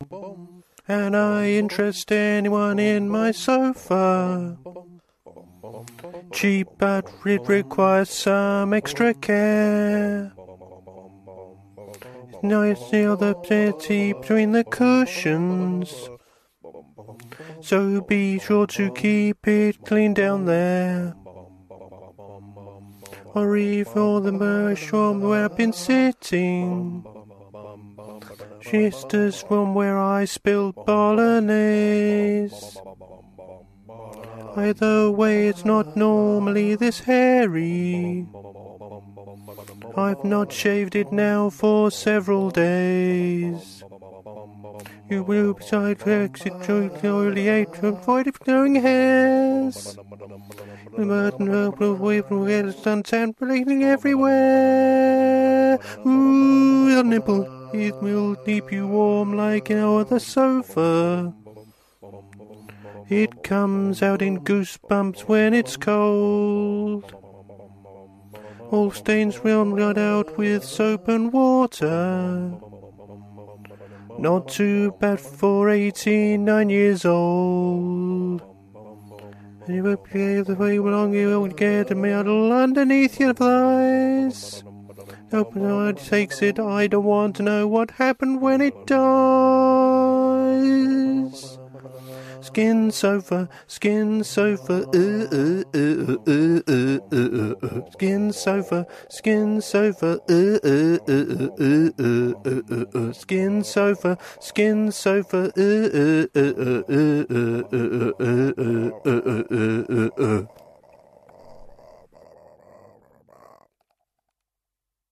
And I interest anyone in my sofa. Cheap, but it requires some extra care. It's nice to feel the pity between the cushions. So be sure to keep it clean down there. Or even the bush from where I've been sitting. Sisters from where I spilled bolognese. Either way, it's not normally this hairy. I've not shaved it now for several days. You will beside exit only ate to avoid it growing hairs. The burden of away from where the sun bleeding everywhere. Ooh, the nipple. It will keep you warm like the sofa. It comes out in goosebumps when it's cold. All stains will run out with soap and water. Not too bad for 89 years old. And you won't be the way long you won't get a medal underneath your thighs. Open it takes it. I don't want to know what happened when it dies. Skin sofa, skin sofa, skin sofa, skin sofa, skin sofa, skin sofa.